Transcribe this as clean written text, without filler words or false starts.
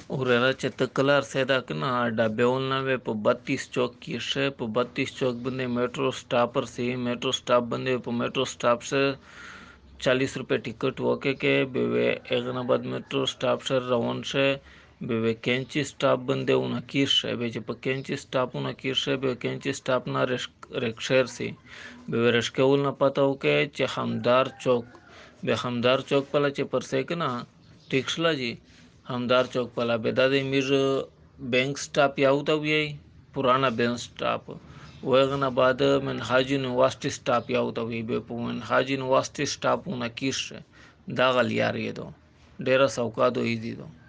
Urera Chetakalar seda kena da beulnave po 32 चौक किसे po 32 चौक बंदे मेट्रो स्टॉपर से मेट्रो स्टॉप बंदे po मेट्रो स्टॉप से 40 रुपये टिकट ओके के बेवे एगनाबाद मेट्रो स्टॉप से रवन से बेवे केंची स्टॉप बंदे उना किसे बेचे po केंची स्टॉप उना किसे बेवे केंची स्टॉप ना रेक्शेर से बेवे रेस्केउल ना पता ओके चे हमदार चौक बे हमदार चौक पला चे परसे के ना टिक्सला जी हमदार चौक पला बेदादे मिर बैंक स्टाफ याऊता भी पुराना बैंक स्टाफ वेगना बाद में हाजी यूनिवर्सिटी स्टाफ याऊता भी बेपु में हाजी यूनिवर्सिटी स्टाफ उना किस दागल यार ये दो डेरा सौका दो ही दी दो